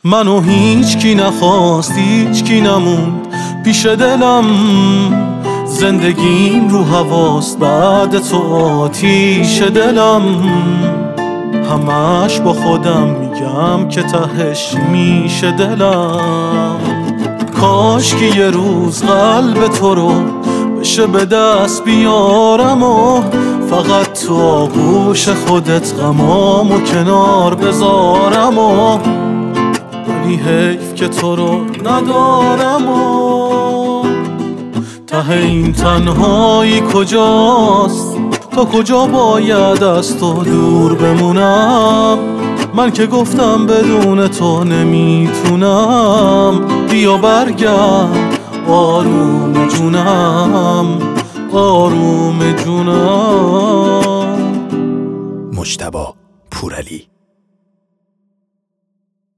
منو هیچ کی نخواست، هیچ کی نموند پیش دلم. زندگیم رو هواست، بعد تو آتیش دلم. همش با خودم میگم که تهش میشه دلم. کاش که یه روز قلب تو رو بشه به دست بیارم و فقط تو آغوش خودت غمامو کنار بذارم و ولی حیف که تو رو ندارم و ته این تنهایی کجاست؟ تا کجا باید از تو دور بمونم؟ من که گفتم بدون تو نمیتونم. بیا برگرد آروم جونم، آروم جونم. مجتبی پورعلی.